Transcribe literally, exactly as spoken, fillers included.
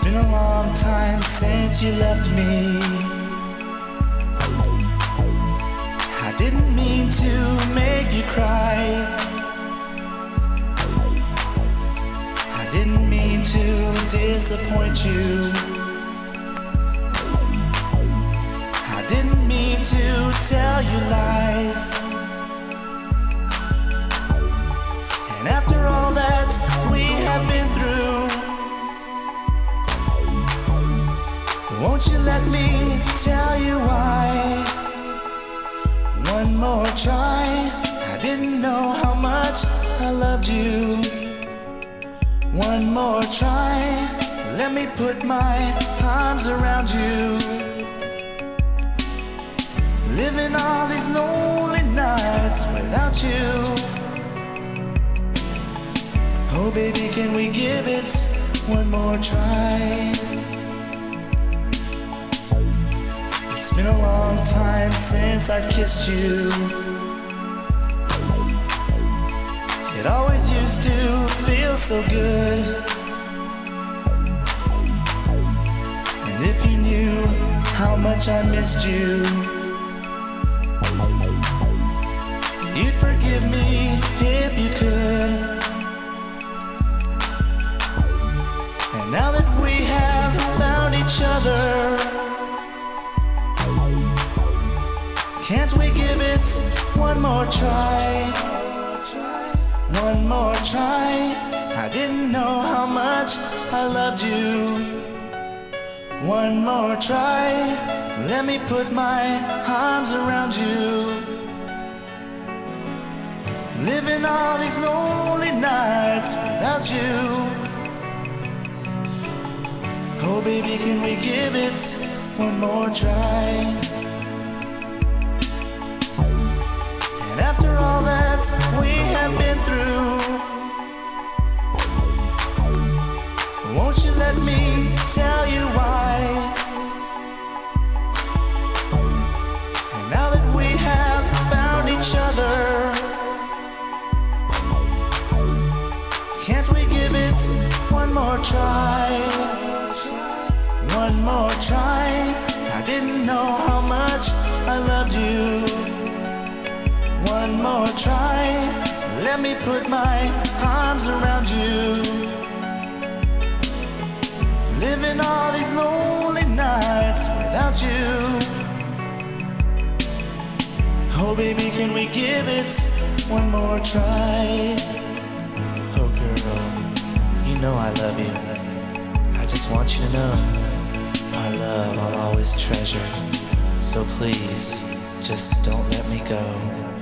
been a long time since you left me. I didn't mean to make you cry. I didn't mean to disappoint you. I didn't mean to tell you lies. And after all that we have been through, won't you let me tell you why? One more try. I didn't know how much I loved you. One more try. Let me put my arms around you. Living all these lonely nights without you. Oh baby, can we give it one more try? It's been a long time since I've kissed you. It always used to feel so good. And if you knew how much I missed you, you'd forgive me if you could. And now that we have found each other, can't we give it one more try? One more try. I didn't know how much I loved you. One more try. Let me put my arms around you. Living all these lonely nights without you. Oh baby, can we give it one more try? And after all that we have been through, won't you let me tell you why? And now that we have found each other, can't we give it one more try? One more try. I didn't know how much I loved you. One more try. Let me put my arms around you. Living all these lonely nights without you. Oh baby, can we give it one more try? Oh girl, you know I love you. I just want you to know our love I'll always treasure. So please, just don't let me go.